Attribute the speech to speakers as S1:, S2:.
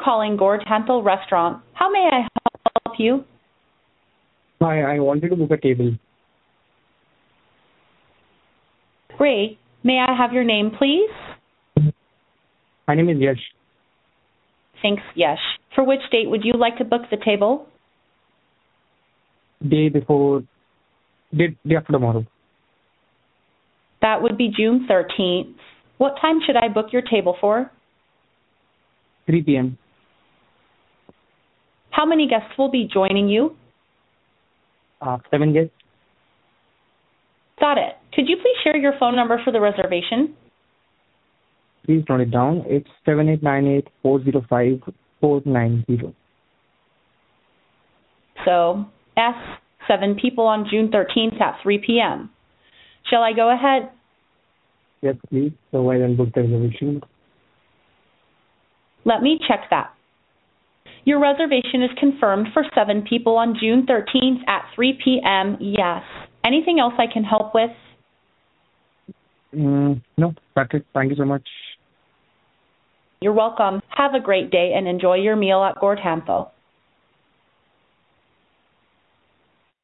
S1: calling Gortanthal Restaurant. How may I help you?
S2: Hi, I wanted to book a table.
S1: Great. May I have your name, please?
S2: My name is Yash.
S1: Thanks, Yash. For which date would you like to book the table?
S2: Day after tomorrow.
S1: That would be June 13th. What time should I book your table for?
S2: 3 p.m.
S1: How many guests will be joining you?
S2: 7 guests.
S1: Got it. Could you please share your phone number for the reservation?
S2: Please note it down. It's 7898-405-490.
S1: So, 7 people on June 13th at 3 p.m. Shall I go ahead?
S2: Yes, please. So I then book the reservation.
S1: Let me check that. Your reservation is confirmed for 7 people on June 13th at 3 p.m. Yes. Anything else I can help with?
S2: No, that's it. Thank you so much.
S1: You're welcome. Have a great day and enjoy your meal at Gortanthal.